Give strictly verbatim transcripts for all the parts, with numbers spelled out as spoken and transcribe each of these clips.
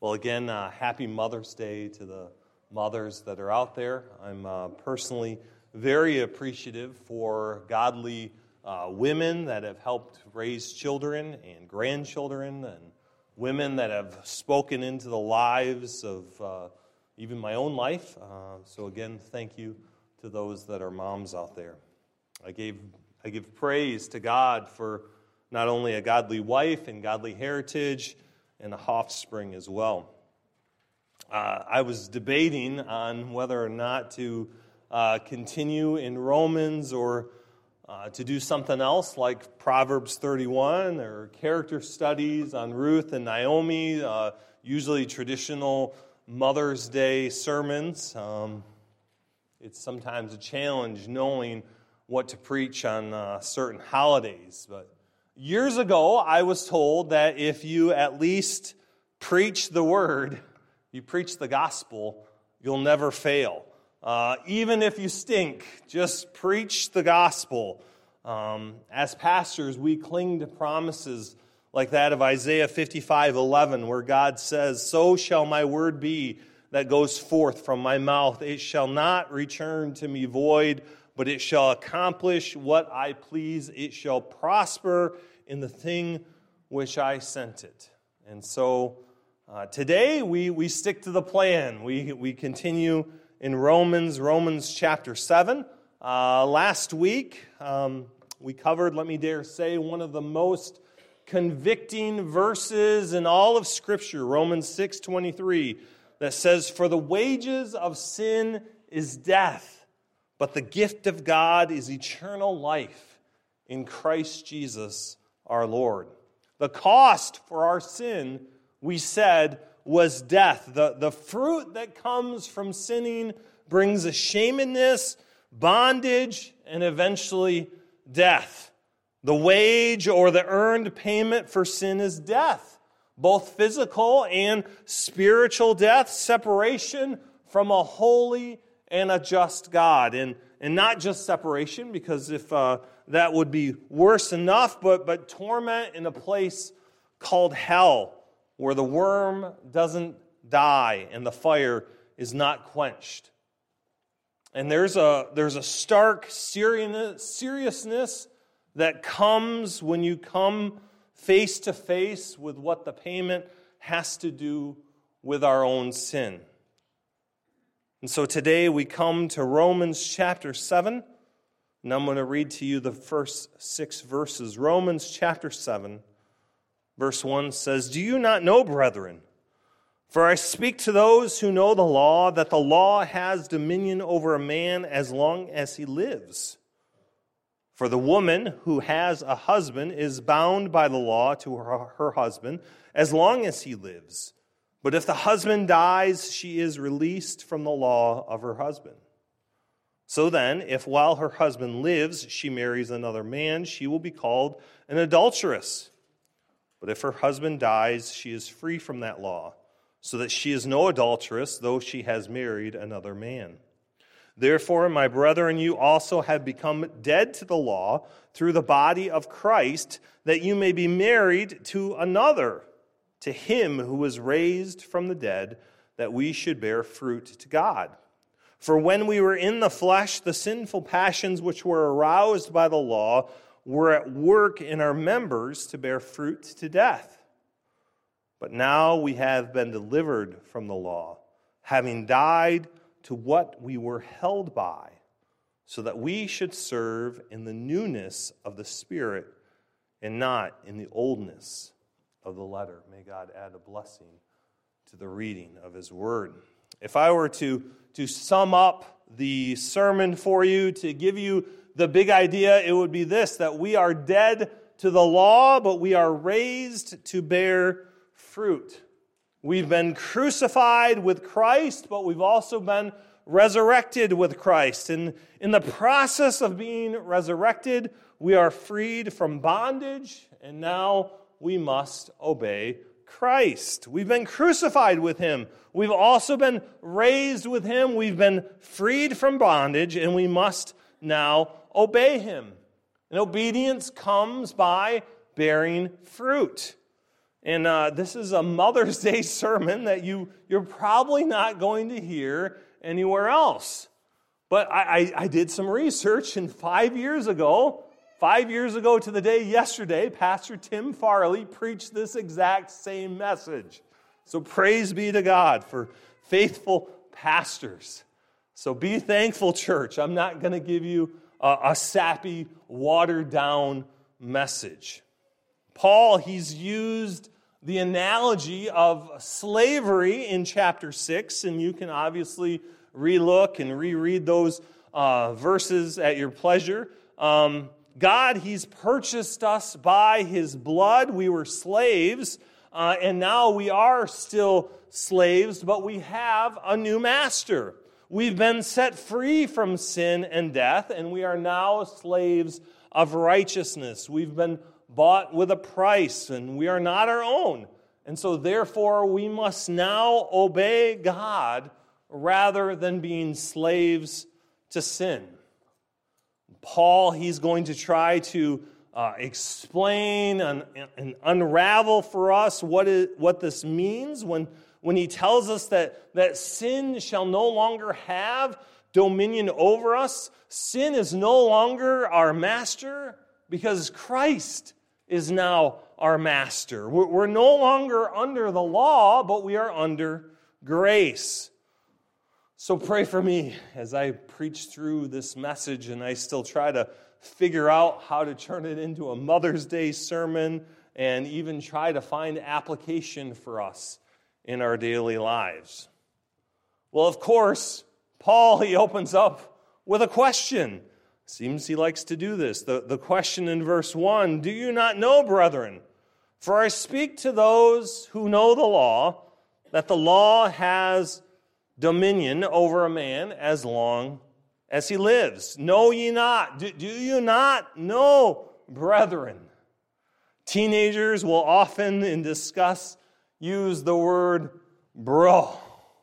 Well, again, uh, happy Mother's Day to the mothers that are out there. I'm uh, personally very appreciative for godly uh, women that have helped raise children and grandchildren, and women that have spoken into the lives of uh, even my own life. Uh, so again, thank you to those that are moms out there. I gave I give praise to God for not only a godly wife and godly heritage, and a offspring as well. Uh, I was debating on whether or not to uh, continue in Romans or uh, to do something else like Proverbs thirty-one or character studies on Ruth and Naomi, uh, usually traditional Mother's Day sermons. Um, it's sometimes a challenge knowing what to preach on uh, certain holidays, but years ago, I was told that if you at least preach the word, you preach the gospel, you'll never fail. Uh, even if you stink, just preach the gospel. Um, as pastors, we cling to promises like that of Isaiah fifty-five eleven, where God says, "So shall my word be that goes forth from my mouth. It shall not return to me void, but it shall accomplish what I please. It shall prosper in the thing which I sent it." And so uh, today we, we stick to the plan. We, we continue in Romans, Romans chapter seven. Uh, last week um, we covered, let me dare say, one of the most convicting verses in all of Scripture, Romans six twenty-three, that says, "For the wages of sin is death, but the gift of God is eternal life in Christ Jesus our Lord." The cost for our sin, we said, was death. The, the fruit that comes from sinning brings ashamedness, bondage, and eventually death. The wage or the earned payment for sin is death, both physical and spiritual death, separation from a holy and a just God. And, and not just separation, because if uh, that would be worse enough, but, but torment in a place called hell, where the worm doesn't die and the fire is not quenched. And there's a, there's a stark seriousness that comes when you come face to face with what the payment has to do with our own sin. And so today we come to Romans chapter seven, and I'm going to read to you the first six verses. Romans chapter seven, verse one says, "Do you not know, brethren, for I speak to those who know the law, that the law has dominion over a man as long as he lives. For the woman who has a husband is bound by the law to her, her husband as long as he lives. But if the husband dies, she is released from the law of her husband. So then, if while her husband lives, she marries another man, she will be called an adulteress. But if her husband dies, she is free from that law, so that she is no adulteress, though she has married another man. Therefore, my brethren, you also have become dead to the law through the body of Christ, that you may be married to another, to him who was raised from the dead, that we should bear fruit to God. For when we were in the flesh, the sinful passions which were aroused by the law were at work in our members to bear fruit to death. But now we have been delivered from the law, having died to what we were held by, so that we should serve in the newness of the Spirit and not in the oldness of the letter. May God add a blessing to the reading of His Word. If I were to, to sum up the sermon for you, to give you the big idea, it would be this: that we are dead to the law, but we are raised to bear fruit. We've been crucified with Christ, but we've also been resurrected with Christ. And in the process of being resurrected, we are freed from bondage, and now we must obey Christ. We've been crucified with Him. We've also been raised with Him. We've been freed from bondage, and we must now obey Him. And obedience comes by bearing fruit. And uh, this is a Mother's Day sermon that you, you're probably not going to hear anywhere else. But I, I, I did some research, and five years ago, five years ago to the day yesterday, Pastor Tim Farley preached this exact same message. So praise be to God for faithful pastors. So be thankful, church. I'm not going to give you a, a sappy, watered-down message. Paul, he's used the analogy of slavery in chapter six, and you can obviously relook and reread those uh, verses at your pleasure. Um, God, he's purchased us by his blood. We were slaves, uh, and now we are still slaves, but we have a new master. We've been set free from sin and death, and we are now slaves of righteousness. We've been bought with a price, and we are not our own. And so therefore we must now obey God rather than being slaves to sin. Paul, he's going to try to uh, explain and, and unravel for us what, is, what this means when, when he tells us that, that sin shall no longer have dominion over us. Sin is no longer our master because Christ is now our master. We're no longer under the law, but we are under grace. So pray for me as I preach through this message and I still try to figure out how to turn it into a Mother's Day sermon and even try to find application for us in our daily lives. Well, of course, Paul, he opens up with a question. Seems he likes to do this. The, the question in verse one, do you not know, brethren? For I speak to those who know the law, that the law has dominion over a man as long as he lives. Know ye not? Do, do you not know, brethren? Teenagers will often in discuss use the word bro.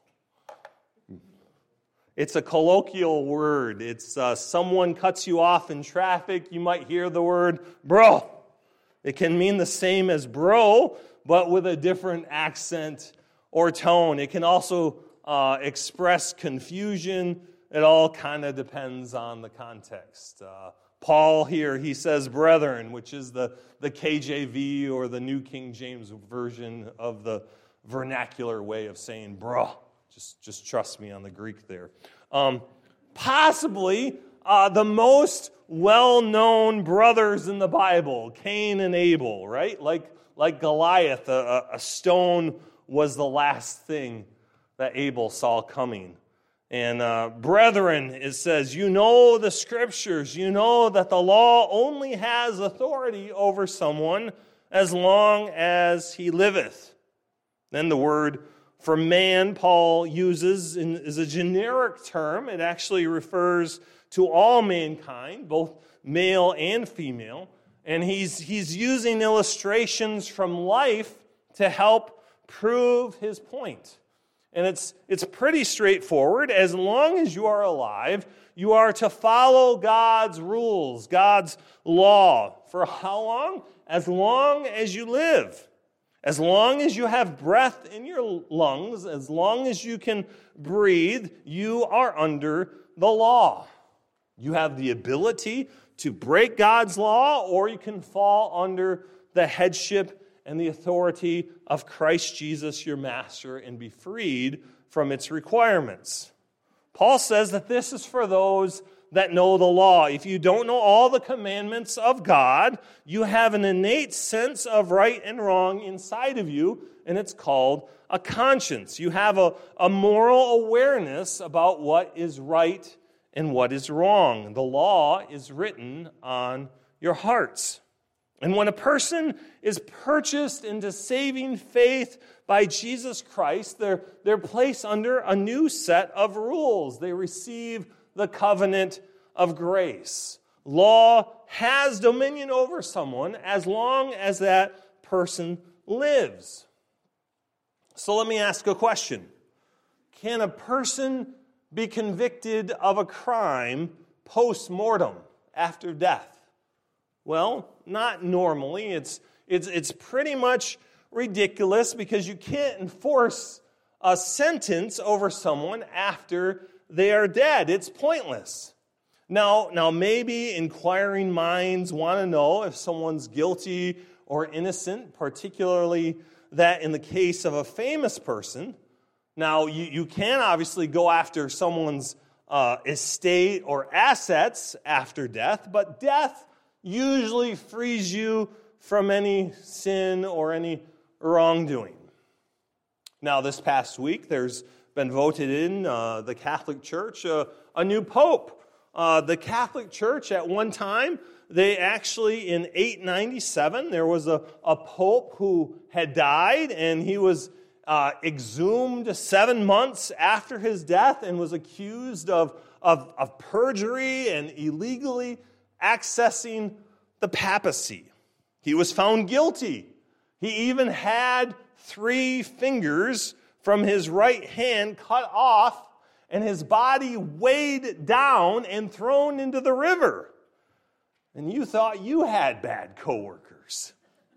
It's a colloquial word. It's uh, someone cuts you off in traffic, you might hear the word bro. It can mean the same as bro, but with a different accent or tone. It can also uh, express confusion. It all kind of depends on the context. Uh, Paul here, he says brethren, which is the, the K J V or the New King James Version of the vernacular way of saying bro. Just, just trust me on the Greek there. Um, possibly uh, the most well-known brothers in the Bible, Cain and Abel, right? Like, like Goliath, a, a stone was the last thing that Abel saw coming. And uh, brethren, it says, you know the Scriptures. You know that the law only has authority over someone as long as he liveth. Then the word for man, Paul uses in, is a generic term. It actually refers to all mankind, both male and female. And he's, he's using illustrations from life to help prove his point. And it's, it's pretty straightforward. As long as you are alive, you are to follow God's rules, God's law. For how long? As long as you live. As long as you have breath in your lungs, as long as you can breathe, you are under the law. You have the ability to break God's law, or you can fall under the headship and the authority of Christ Jesus, your master, and be freed from its requirements. Paul says that this is for those that know the law. If you don't know all the commandments of God, you have an innate sense of right and wrong inside of you, and it's called a conscience. You have a, a moral awareness about what is right and what is wrong. The law is written on your hearts. And when a person is purchased into saving faith by Jesus Christ, they're, they're placed under a new set of rules. They receive the covenant of grace. Law has dominion over someone as long as that person lives. So let me ask a question. Can a person be convicted of a crime post-mortem, after death? Well, not normally. It's, it's, it's pretty much ridiculous because you can't enforce a sentence over someone after they are dead. It's pointless. Now, now maybe inquiring minds want to know if someone's guilty or innocent, particularly that in the case of a famous person. Now, you, you can obviously go after someone's uh, estate or assets after death, but death usually frees you from any sin or any wrongdoing. Now, this past week, there's been voted in uh, the Catholic Church uh, a new pope. Uh, the Catholic Church, at one time, they actually, in eight ninety-seven, there was a, a pope who had died, and he was uh, exhumed seven months after his death and was accused of, of, of perjury and illegally accessing the papacy. He was found guilty. He even had three fingers from his right hand cut off and his body weighed down and thrown into the river. And you thought you had bad coworkers.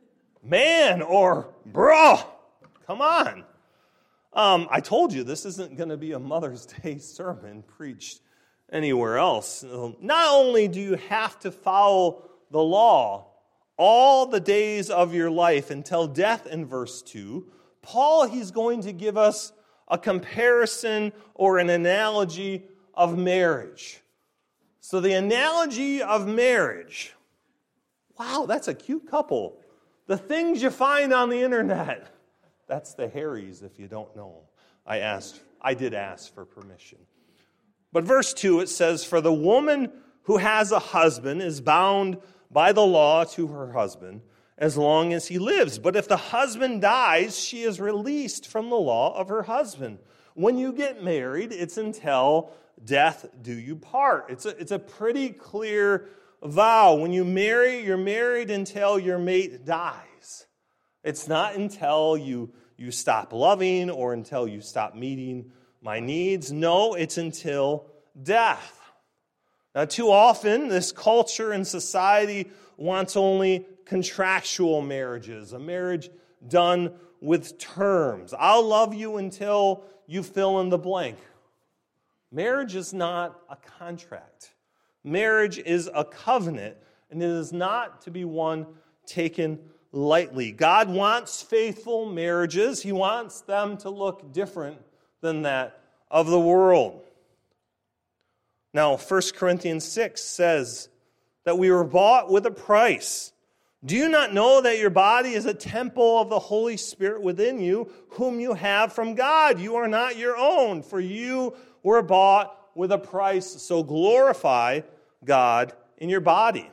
Man or bro, come on. Um, I told you this isn't going to be a Mother's Day sermon preached anywhere else. Not only do you have to follow the law all the days of your life until death in verse two, Paul, he's going to give us a comparison or an analogy of marriage. So the analogy of marriage, wow, that's a cute couple. The things you find on the internet, that's the Harrys if you don't know. I asked, I did ask for permission. But verse two, it says, "For the woman who has a husband is bound by the law to her husband as long as he lives. But if the husband dies, she is released from the law of her husband." When you get married, it's until death do you part. It's a, it's a pretty clear vow. When you marry, you're married until your mate dies. It's not until you, you stop loving or until you stop meeting my needs. No, it's until death. Now, too often, this culture and society wants only contractual marriages, a marriage done with terms. I'll love you until you fill in the blank. Marriage is not a contract. Marriage is a covenant, and it is not to be one taken lightly. God wants faithful marriages. He wants them to look different than that of the world. Now, First Corinthians six says that we were bought with a price. Do you not know that your body is a temple of the Holy Spirit within you, whom you have from God? You are not your own, for you were bought with a price. So glorify God in your body.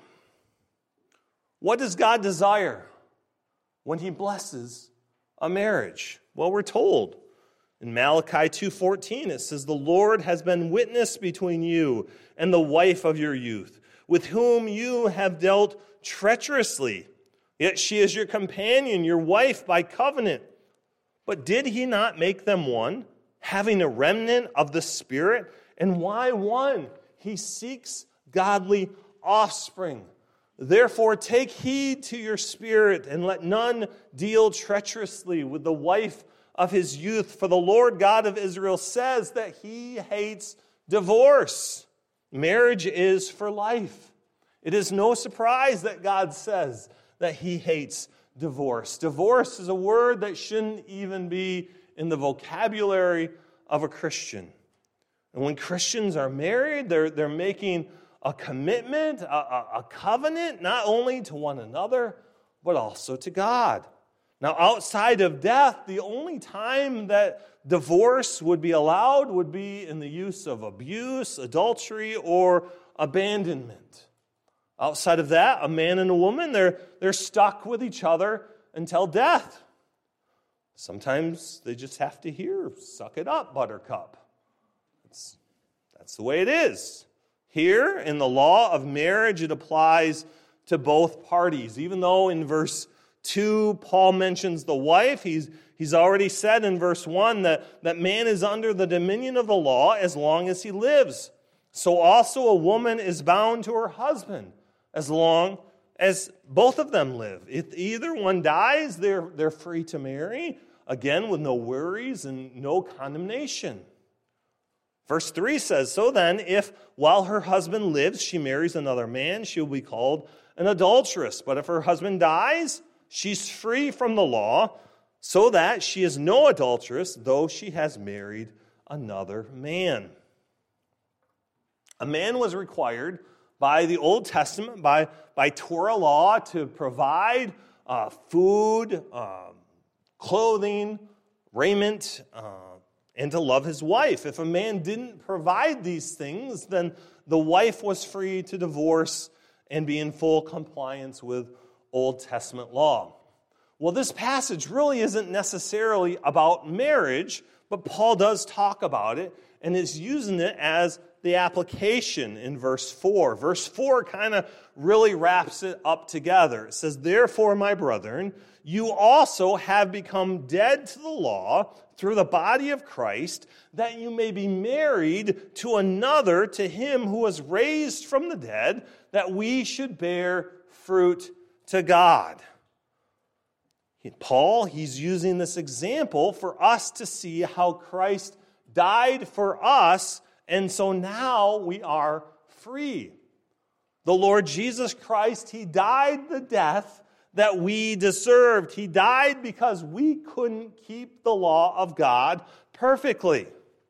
What does God desire when He blesses a marriage? Well, we're told in Malachi two fourteen, it says, "The Lord has been witness between you and the wife of your youth, with whom you have dealt treacherously. Yet she is your companion, your wife by covenant. But did He not make them one, having a remnant of the Spirit? And why one? He seeks godly offspring. Therefore take heed to your spirit, and let none deal treacherously with the wife of his youth. For the Lord God of Israel says that He hates divorce. Marriage is for life. It is no surprise that God says that He hates divorce. Divorce is a word that shouldn't even be in the vocabulary of a Christian. And when Christians are married, they're, they're making a commitment, a, a, a covenant, not only to one another, but also to God. Now, outside of death, the only time that divorce would be allowed would be in the use of abuse, adultery, or abandonment. Outside of that, a man and a woman, they're, they're stuck with each other until death. Sometimes they just have to hear, "Suck it up, buttercup." That's, that's the way it is. Here, in the law of marriage, it applies to both parties. Even though in verse two, Paul mentions the wife, he's, he's already said in verse one that, that man is under the dominion of the law as long as he lives. So also a woman is bound to her husband as long as both of them live. If either one dies, they're, they're free to marry, again, with no worries and no condemnation. Verse three says, so then, if while her husband lives, she marries another man, she will be called an adulteress. But if her husband dies, she's free from the law, so that she is no adulteress, though she has married another man. A man was required by the Old Testament, by, by Torah law, to provide uh, food, uh, clothing, raiment, uh, and to love his wife. If a man didn't provide these things, then the wife was free to divorce and be in full compliance with Old Testament law. Well, this passage really isn't necessarily about marriage, but Paul does talk about it and is using it as the application in verse four. Verse four kind of really wraps it up together. It says, therefore, my brethren, you also have become dead to the law through the body of Christ, that you may be married to another, to him who was raised from the dead, that we should bear fruit to God. Paul, he's using this example for us to see how Christ died for us, and so now we are free. The Lord Jesus Christ, he died the death that we deserved. He died because we couldn't keep the law of God perfectly.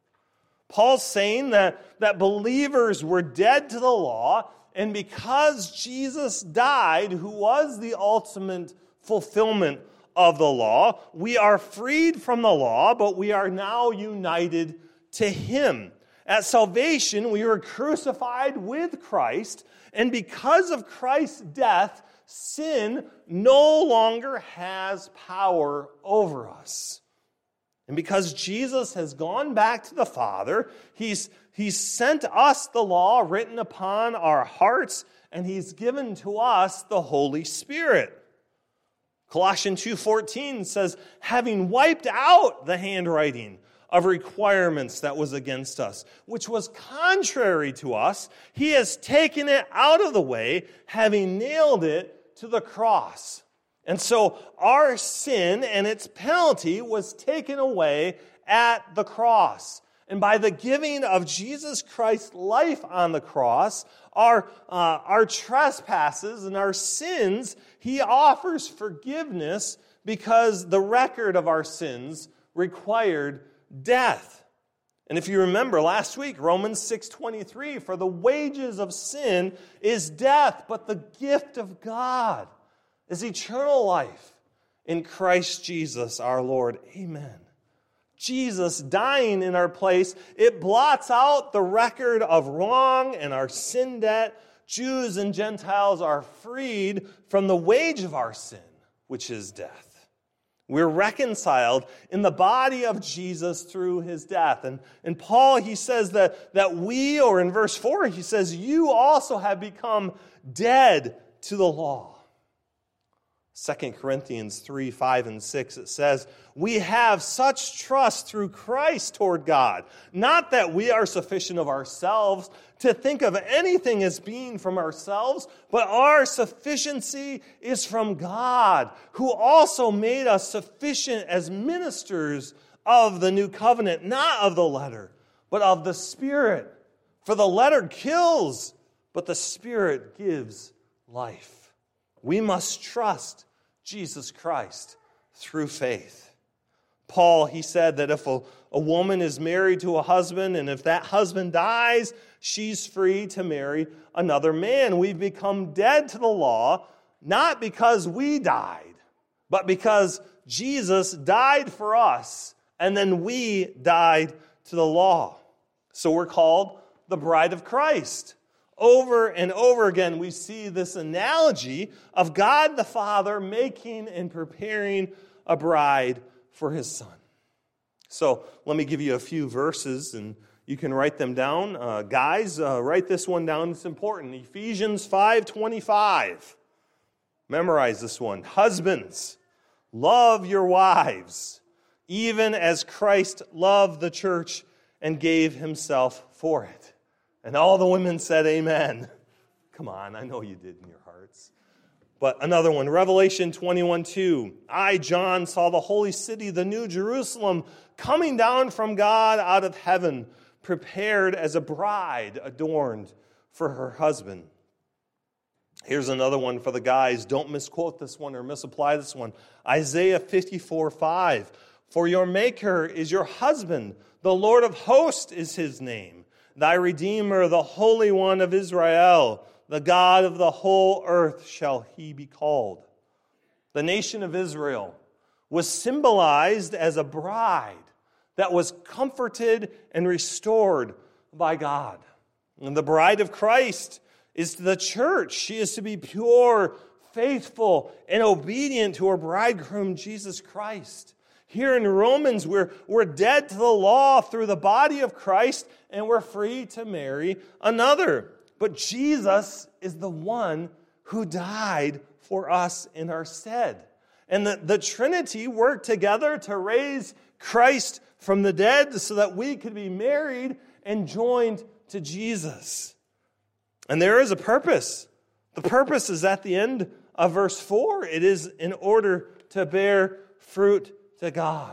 Paul's saying that, that believers were dead to the law, and because Jesus died, who was the ultimate fulfillment of the law, we are freed from the law, but we are now united to him. At salvation, we were crucified with Christ, and because of Christ's death, sin no longer has power over us. And because Jesus has gone back to the Father, he's, he's sent us the law written upon our hearts, and he's given to us the Holy Spirit. Colossians two fourteen says, having wiped out the handwriting of requirements that was against us, which was contrary to us, he has taken it out of the way, having nailed it to the cross. And so our sin and its penalty was taken away at the cross. And by the giving of Jesus Christ's life on the cross, our, uh, our trespasses and our sins, he offers forgiveness because the record of our sins required death. And if you remember last week, Romans six twenty-three, for the wages of sin is death, but the gift of God is eternal life in Christ Jesus our Lord. Amen. Jesus dying in our place, it blots out the record of wrong and our sin debt. Jews and Gentiles are freed from the wage of our sin, which is death. We're reconciled in the body of Jesus through his death. And, and Paul, he says that, that we, or in verse four, he says, you also have become dead to the law. Second Corinthians three, five, and six, it says, we have such trust through Christ toward God, not that we are sufficient of ourselves to think of anything as being from ourselves, but our sufficiency is from God, who also made us sufficient as ministers of the new covenant, not of the letter, but of the Spirit. For the letter kills, but the Spirit gives life. We must trust Jesus Christ through faith. Paul, he said that if a, a woman is married to a husband, and if that husband dies, she's free to marry another man. We've become dead to the law, not because we died, but because Jesus died for us, and then we died to the law. So we're called the bride of Christ. Over and over again, we see this analogy of God the Father making and preparing a bride for his Son. So let me give you a few verses, and you can write them down. Uh, guys, uh, write this one down. It's important. Ephesians five twenty-five. Memorize this one. Husbands, love your wives, even as Christ loved the church and gave himself for it. And all the women said amen. Come on, I know you did in your hearts. But another one, Revelation twenty-one two. I, John, saw the holy city, the new Jerusalem, coming down from God out of heaven, prepared as a bride adorned for her husband. Here's another one for the guys. Don't misquote this one or misapply this one. Isaiah fifty-four five. For your Maker is your husband. The Lord of hosts is his name. Thy Redeemer, the Holy One of Israel. The God of the whole earth shall he be called. The nation of Israel was symbolized as a bride that was comforted and restored by God. And the bride of Christ is the church. She is to be pure, faithful, and obedient to her bridegroom, Jesus Christ. Here in Romans, we're, we're dead to the law through the body of Christ, and we're free to marry another. But Jesus is the one who died for us in our stead. And the, the Trinity worked together to raise Christ from the dead so that we could be married and joined to Jesus. And there is a purpose. The purpose is at the end of verse four. It is in order to bear fruit to God.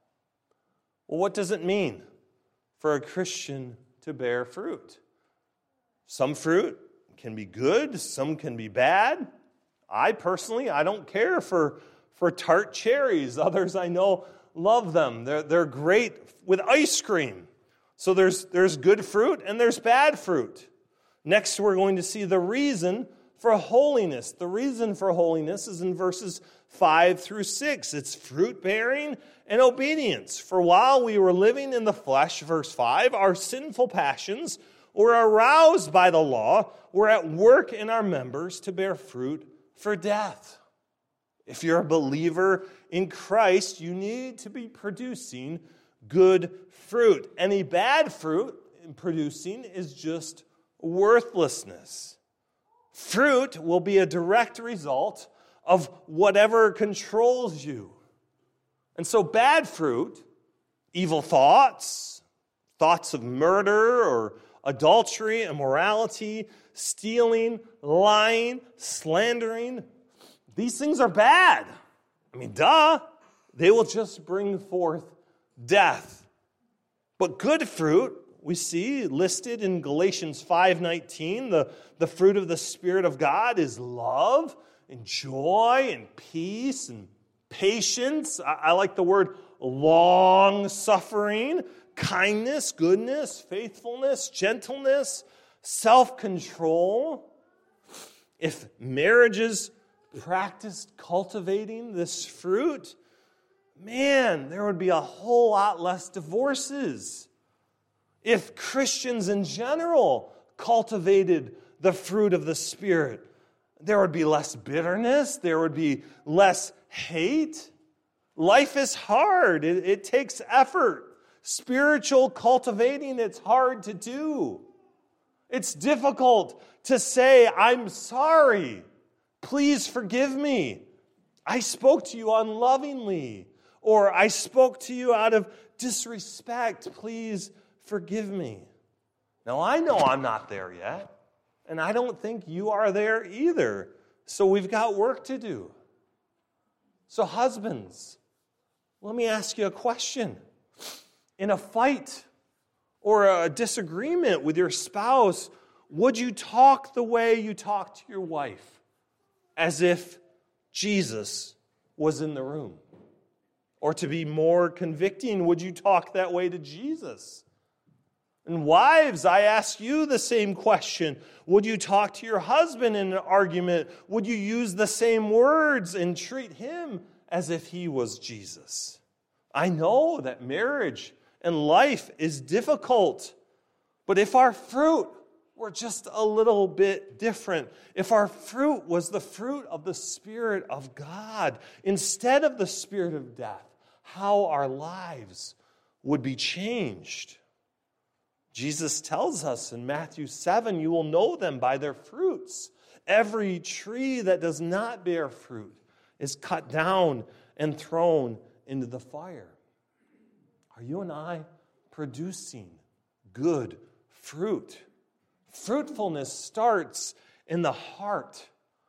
Well, what does it mean for a Christian to bear fruit? Some fruit can be good, some can be bad. I personally, I don't care for, for tart cherries. Others I know love them. They're, they're great with ice cream. So there's, there's good fruit and there's bad fruit. Next, we're going to see the reason for holiness. The reason for holiness is in verses five through six. It's fruit-bearing and obedience. For while we were living in the flesh, verse five, our sinful passions were aroused by the law, were at work in our members to bear fruit for death. If you're a believer in Christ, you need to be producing good fruit. Any bad fruit in producing is just worthlessness. Fruit will be a direct result of whatever controls you. And so bad fruit, evil thoughts, thoughts of murder or adultery, immorality, stealing, lying, slandering, these things are bad. I mean, duh. They will just bring forth death. But good fruit, we see listed in Galatians five nineteen, the, the fruit of the Spirit of God is love and joy and peace and patience. I, I like the word long-suffering, kindness, goodness, faithfulness, gentleness, self-control. If marriages practiced cultivating this fruit, man, there would be a whole lot less divorces. If Christians in general cultivated the fruit of the Spirit, there would be less bitterness, there would be less hate. Life is hard. It, it takes effort. Spiritual cultivating, it's hard to do. It's difficult to say, I'm sorry. Please forgive me. I spoke to you unlovingly. Or I spoke to you out of disrespect. Please forgive me. Now, I know I'm not there yet. And I don't think you are there either. So we've got work to do. So husbands, let me ask you a question. In a fight or a disagreement with your spouse, would you talk the way you talk to your wife? As if Jesus was in the room? Or to be more convicting, would you talk that way to Jesus? And wives, I ask you the same question. Would you talk to your husband in an argument? Would you use the same words and treat him as if he was Jesus? I know that marriage and life is difficult, but if our fruit were just a little bit different, if our fruit was the fruit of the Spirit of God instead of the spirit of death, how our lives would be changed. Jesus tells us in Matthew seven, you will know them by their fruits. Every tree that does not bear fruit is cut down and thrown into the fire. Are you and I producing good fruit? Fruitfulness starts in the heart.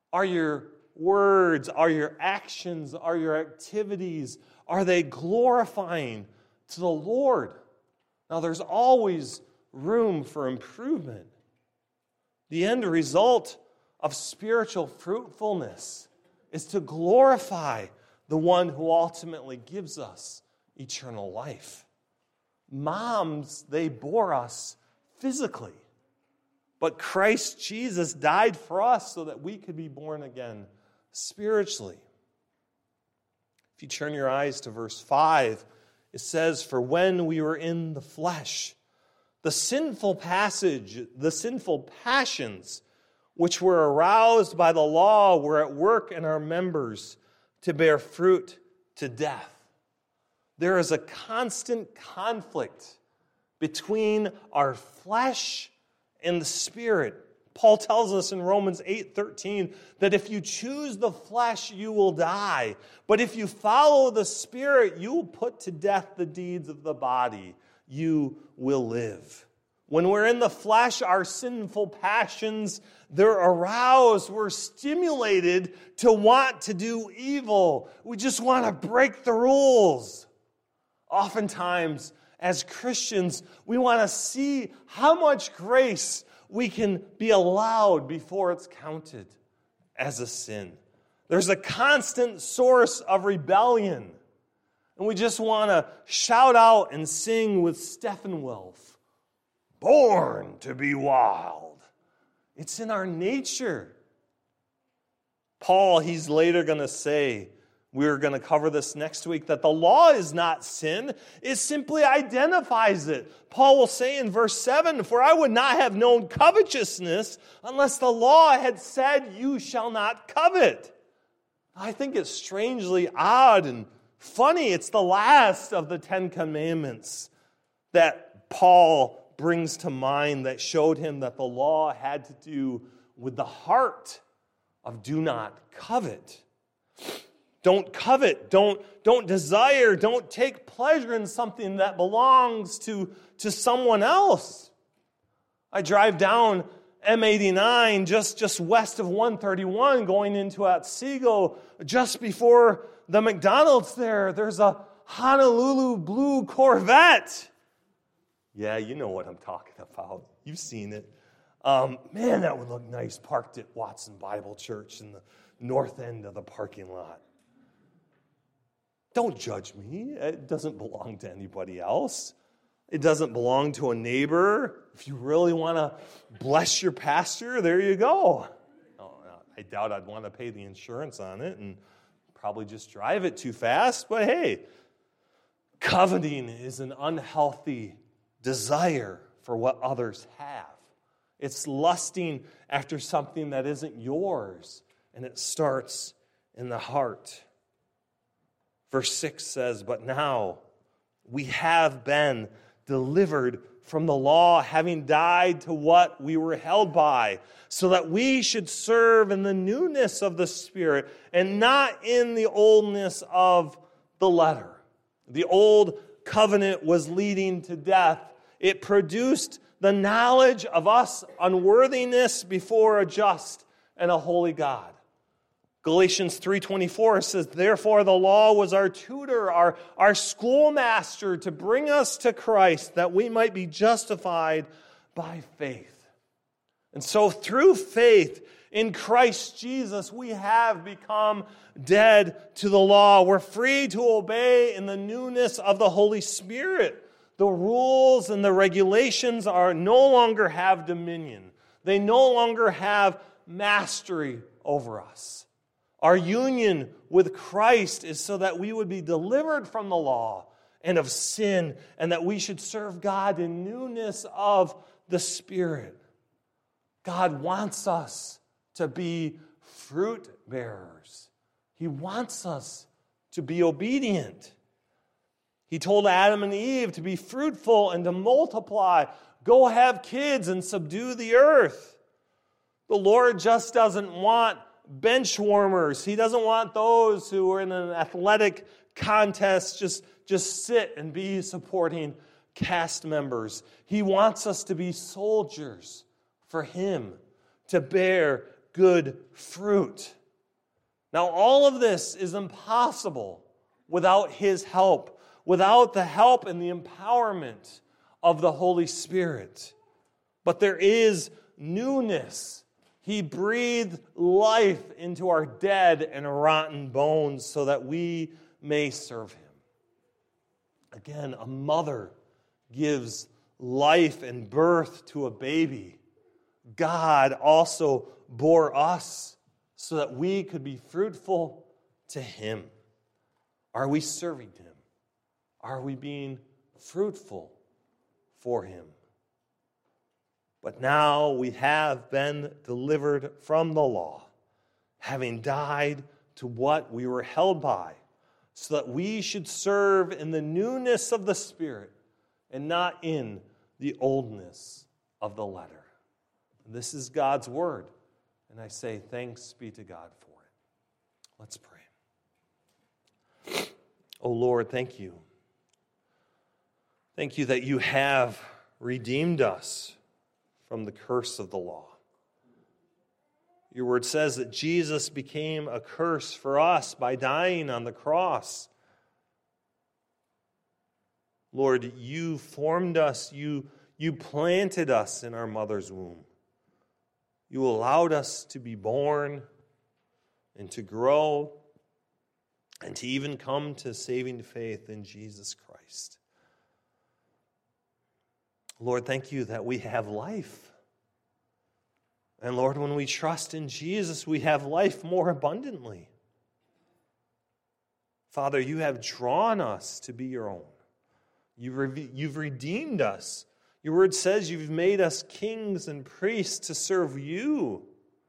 Are your words, are your actions, are your activities, are they glorifying to the Lord? Now, there's always room for improvement. The end result of spiritual fruitfulness is to glorify the one who ultimately gives us eternal life. Moms, they bore us physically, but Christ Jesus died for us so that we could be born again spiritually. If you turn your eyes to verse five, it says, "For when we were in the flesh, the sinful passage, the sinful passions which were aroused by the law were at work in our members to bear fruit to death." There is a constant conflict between our flesh and the Spirit. Paul tells us in Romans eight thirteen that if you choose the flesh, you will die. But if you follow the Spirit, you will put to death the deeds of the body. You will live. When we're in the flesh, our sinful passions, they're aroused. We're stimulated to want to do evil. We just want to break the rules. Oftentimes, as Christians, we want to see how much grace we can be allowed before it's counted as a sin. There's a constant source of rebellion. And we just want to shout out and sing with Steppenwolf, "Born to be wild." It's in our nature. Paul, he's later going to say, we're going to cover this next week, that the law is not sin. It simply identifies it. Paul will say in verse seven, "For I would not have known covetousness unless the law had said, 'You shall not covet.'" I think it's strangely odd and funny. It's the last of the Ten Commandments that Paul brings to mind that showed him that the law had to do with the heart of do not covet. Don't covet, don't, don't desire, don't take pleasure in something that belongs to, to someone else. I drive down M eighty-nine just, just west of one thirty-one going into Otsego. Just before the McDonald's there, there's a Honolulu blue Corvette. Yeah, you know what I'm talking about. You've seen it. Um, man, that would look nice parked at Watson Bible Church in the north end of the parking lot. Don't judge me. It doesn't belong to anybody else. It doesn't belong to a neighbor. If you really want to bless your pastor, there you go. Oh, I doubt I'd want to pay the insurance on it and probably just drive it too fast. But hey, coveting is an unhealthy desire for what others have. It's lusting after something that isn't yours, and it starts in the heart. Verse six says, "But now we have been delivered from the law, having died to what we were held by, so that we should serve in the newness of the Spirit and not in the oldness of the letter." The old covenant was leading to death. It produced the knowledge of us unworthiness before a just and a holy God. Galatians three twenty-four says, "Therefore the law was our tutor, our, our schoolmaster to bring us to Christ, that we might be justified by faith." And so through faith in Christ Jesus, we have become dead to the law. We're free to obey in the newness of the Holy Spirit. The rules and the regulations are no longer have dominion. They no longer have mastery over us. Our union with Christ is so that we would be delivered from the law and of sin, and that we should serve God in newness of the Spirit. God wants us to be fruit bearers. He wants us to be obedient. He told Adam and Eve to be fruitful and to multiply. Go have kids and subdue the earth. The Lord just doesn't want bench warmers. He doesn't want those who are in an athletic contest just, just sit and be supporting cast members. He wants us to be soldiers for Him, to bear good fruit. Now, all of this is impossible without His help, without the help and the empowerment of the Holy Spirit. But there is newness. He breathed life into our dead and rotten bones so that we may serve Him. Again, a mother gives life and birth to a baby. God also bore us so that we could be fruitful to Him. Are we serving Him? Are we being fruitful for Him? But now we have been delivered from the law, having died to what we were held by, so that we should serve in the newness of the Spirit and not in the oldness of the letter. This is God's word, and I say thanks be to God for it. Let's pray. Oh Lord, thank you. Thank you that you have redeemed us from the curse of the law. Your word says that Jesus became a curse for us by dying on the cross. Lord, you formed us, you, you planted us in our mother's womb. You allowed us to be born and to grow and to even come to saving faith in Jesus Christ. Lord, thank you that we have life. And Lord, when we trust in Jesus, we have life more abundantly. Father, you have drawn us to be your own. You've, re- you've redeemed us. Your word says you've made us kings and priests to serve you.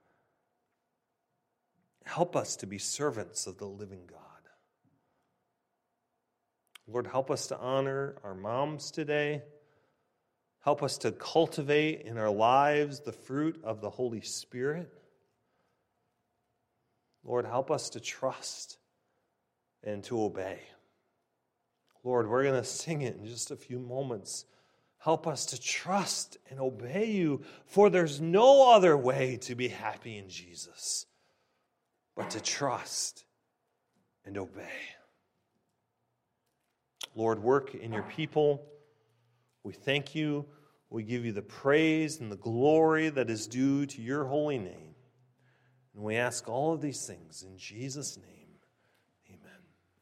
Help us to be servants of the living God. Lord, help us to honor our moms today. Help us to cultivate in our lives the fruit of the Holy Spirit. Lord, help us to trust and to obey. Lord, we're going to sing it in just a few moments. Help us to trust and obey you, for there's no other way to be happy in Jesus but to trust and obey. Lord, work in your people. We thank you. We give you the praise and the glory that is due to your holy name. And we ask all of these things in Jesus' name.